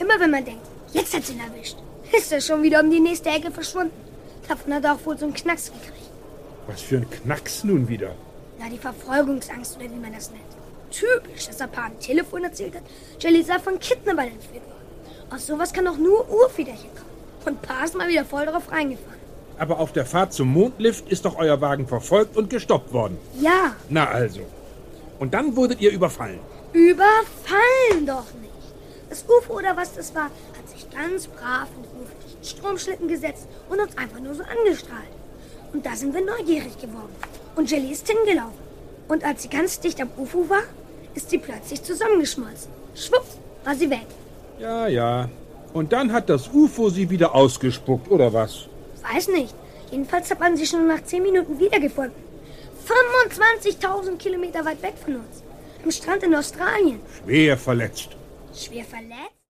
immer wenn man denkt, jetzt hat's ihn erwischt, ist er schon wieder um die nächste Ecke verschwunden. Davon hat er auch wohl so einen Knacks gekriegt. Was für ein Knacks nun wieder? Na, die Verfolgungsangst oder wie man das nennt. Typisch, dass er Pa am Telefon erzählt hat, Jelly sei von Kidnappern entführt worden. Aus sowas kann doch nur Urväterchen kommen. Und Pa ist mal wieder voll drauf reingefahren. Aber auf der Fahrt zum Mondlift ist doch euer Wagen verfolgt und gestoppt worden. Ja. Na also. Und dann wurdet ihr überfallen. Überfallen doch nicht. Das UFO oder was das war, hat sich ganz brav in den urväterlichen Stromschlitten gesetzt und uns einfach nur so angestrahlt. Und da sind wir neugierig geworden. Und Jelly ist hingelaufen. Und als sie ganz dicht am UFO war, ist sie plötzlich zusammengeschmolzen. Schwupps, war sie weg. Ja, ja. Und dann hat das UFO sie wieder ausgespuckt, oder was? Weiß nicht. Jedenfalls hat man sie schon nach 10 Minuten wiedergefunden. 25.000 Kilometer weit weg von uns. Am Strand in Australien. Schwer verletzt. Schwer verletzt?